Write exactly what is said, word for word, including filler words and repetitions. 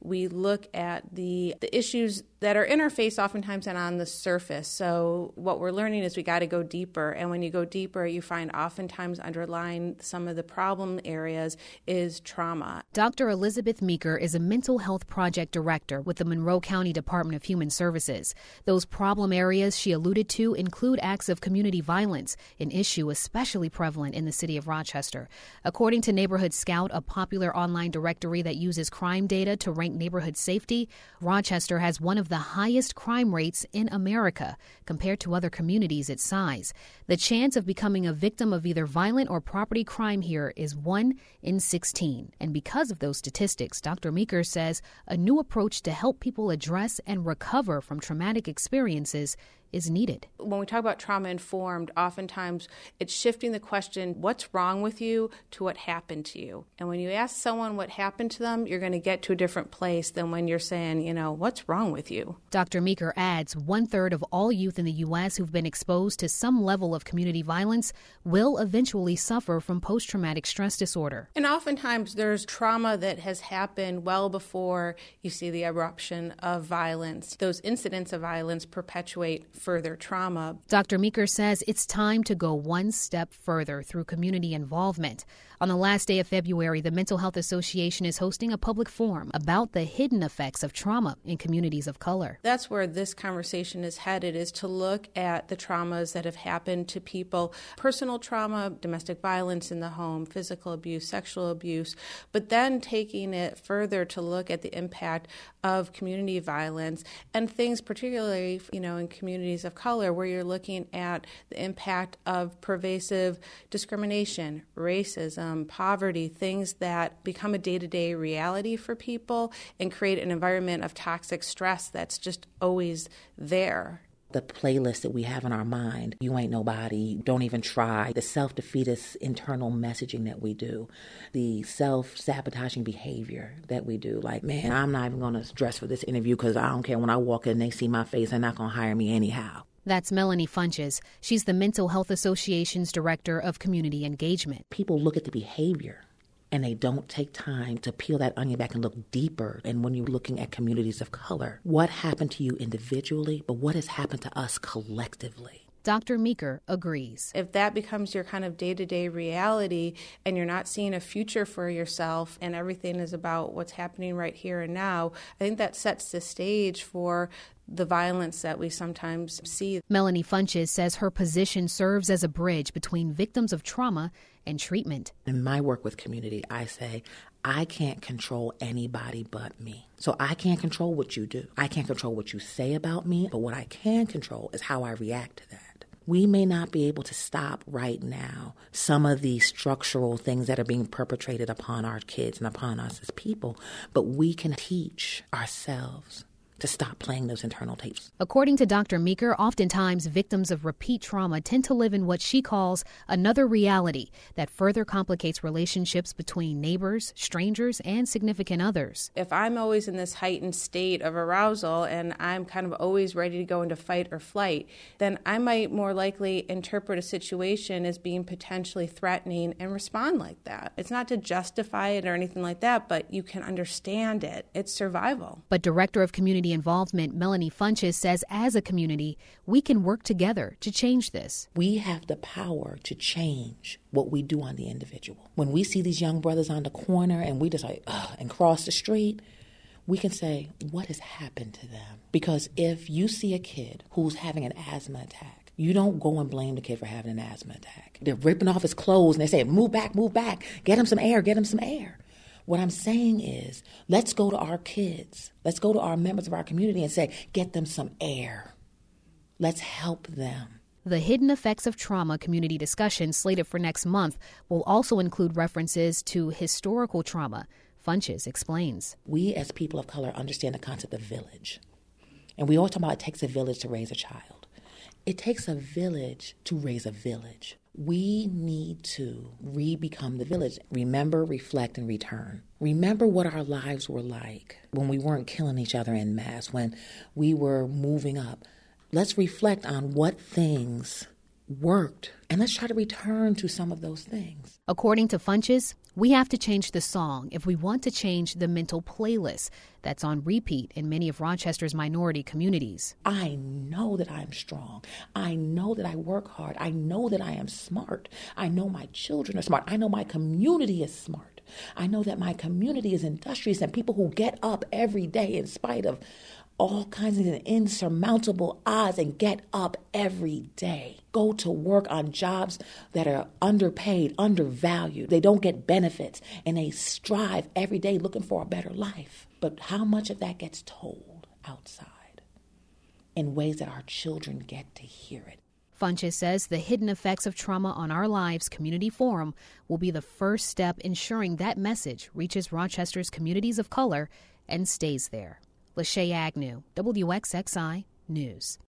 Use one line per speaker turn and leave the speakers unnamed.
we look at the, the issues that are interfaced oftentimes and on the surface. So what we're learning is we got to go deeper. And when you go deeper, you find oftentimes underlying some of the problem areas is trauma.
Doctor Elizabeth Meeker is a mental health project director with the Monroe County Department of Human Services. Those problem areas she alluded to include acts of community violence, an issue especially prevalent in the city of Rochester. According to Neighborhood Scout, a popular online directory that uses crime data to rank neighborhood safety, Rochester has one of the highest crime rates in America compared to other communities its size. The chance of becoming a victim of either violent or property crime here is one in sixteen. And because of those statistics, Doctor Meeker says a new approach to help people address and recover from traumatic experiences is needed.
When we talk about trauma-informed, oftentimes it's shifting the question, what's wrong with you, to what happened to you. And when you ask someone what happened to them, you're going to get to a different place than when you're saying, you know, what's wrong with you?
Doctor Meeker adds one-third of all youth in the U S who've been exposed to some level of community violence will eventually suffer from post-traumatic stress disorder.
And oftentimes there's trauma that has happened well before you see the eruption of violence. Those incidents of violence perpetuate further trauma.
Doctor Meeker says it's time to go one step further through community involvement. On the last day of February, the Mental Health Association is hosting a public forum about the hidden effects of trauma in communities of color.
That's where this conversation is headed, is to look at the traumas that have happened to people, personal trauma, domestic violence in the home, physical abuse, sexual abuse, but then taking it further to look at the impact of community violence and things particularly, you know, in communities of color, where you're looking at the impact of pervasive discrimination, racism, poverty, things that become a day-to-day reality for people and create an environment of toxic stress that's just always there.
The playlist that we have in our mind, you ain't nobody, don't even try, the self-defeatist internal messaging that we do, the self-sabotaging behavior that we do, like, man, I'm not even going to dress for this interview because I don't care, when I walk in, they see my face, they're not going to hire me anyhow.
That's Melanie Funches. She's the Mental Health Association's Director of Community Engagement.
People look at the behavior and they don't take time to peel that onion back and look deeper. And when you're looking at communities of color, what happened to you individually, but what has happened to us collectively?
Doctor Meeker agrees.
If that becomes your kind of day-to-day reality and you're not seeing a future for yourself and everything is about what's happening right here and now, I think that sets the stage for the violence that we sometimes see.
Melanie Funches says her position serves as a bridge between victims of trauma and treatment.
In my work with community, I say, I can't control anybody but me. So I can't control what you do. I can't control what you say about me, but what I can control is how I react to that. We may not be able to stop right now some of these structural things that are being perpetrated upon our kids and upon us as people, but we can teach ourselves to stop playing those internal tapes.
According to Doctor Meeker, oftentimes victims of repeat trauma tend to live in what she calls another reality that further complicates relationships between neighbors, strangers, and significant others.
If I'm always in this heightened state of arousal and I'm kind of always ready to go into fight or flight, then I might more likely interpret a situation as being potentially threatening and respond like that. It's not to justify it or anything like that, but you can understand it. It's survival.
But Director of Community Involvement Melanie Funches says as a community, we can work together to change this.
We have the power to change what we do on the individual. When we see these young brothers on the corner and we just like, ugh, and cross the street, we can say, what has happened to them? Because if you see a kid who's having an asthma attack, you don't go and blame the kid for having an asthma attack. They're ripping off his clothes and they say, move back, move back, get him some air, get him some air. What I'm saying is, let's go to our kids. Let's go to our members of our community and say, get them some air. Let's help them.
The Hidden Effects of Trauma community discussion slated for next month will also include references to historical trauma. Funches explains.
We as people of color understand the concept of village. And we always talk about it takes a village to raise a child. It takes a village to raise a village. We need to re-become the village. Remember, reflect, and return. Remember what our lives were like when we weren't killing each other en masse, when we were moving up. Let's reflect on what things worked. And let's try to return to some of those things.
According to Funches, we have to change the song if we want to change the mental playlist that's on repeat in many of Rochester's minority communities.
I know that I'm strong. I know that I work hard. I know that I am smart. I know my children are smart. I know my community is smart. I know that my community is industrious and people who get up every day in spite of all kinds of insurmountable odds and get up every day, go to work on jobs that are underpaid, undervalued. They don't get benefits, and they strive every day looking for a better life. But how much of that gets told outside in ways that our children get to hear it?
Funches says the Hidden Effects of Trauma on Our Lives Community Forum will be the first step ensuring that message reaches Rochester's communities of color and stays there. Lachey Agnew, W X X I News.